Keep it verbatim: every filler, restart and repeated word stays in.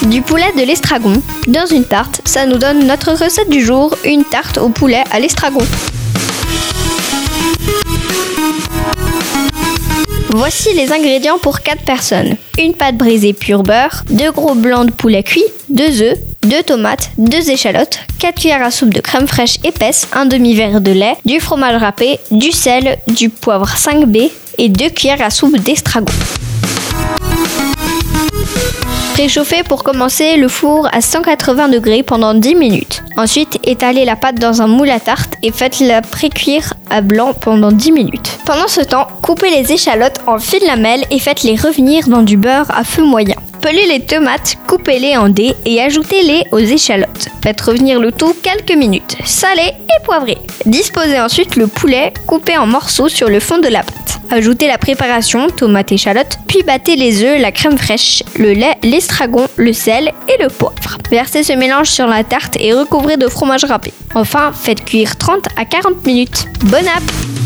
Du poulet de l'estragon dans une tarte, ça nous donne notre recette du jour, une tarte au poulet à l'estragon. Voici les ingrédients pour quatre personnes. Une pâte brisée pur beurre, deux gros blancs de poulet cuit, deux œufs, deux tomates, deux échalotes, quatre cuillères à soupe de crème fraîche épaisse, un demi-verre de lait, du fromage râpé, du sel, du poivre cinq B et deux cuillères à soupe d'estragon. Préchauffez pour commencer le four à cent quatre-vingts degrés pendant dix minutes. Ensuite, étalez la pâte dans un moule à tarte et faites-la précuire à blanc pendant dix minutes. Pendant ce temps, coupez les échalotes en fines lamelles et faites-les revenir dans du beurre à feu moyen. Pelez les tomates, coupez-les en dés et ajoutez-les aux échalotes. Faites revenir le tout quelques minutes. Salez et poivrez. Disposez ensuite le poulet coupé en morceaux sur le fond de la pâte. Ajoutez la préparation, tomates et échalotes, puis battez les œufs, la crème fraîche, le lait, l'estragon, le sel et le poivre. Versez ce mélange sur la tarte et recouvrez de fromage râpé. Enfin, faites cuire trente à quarante minutes. Bon app!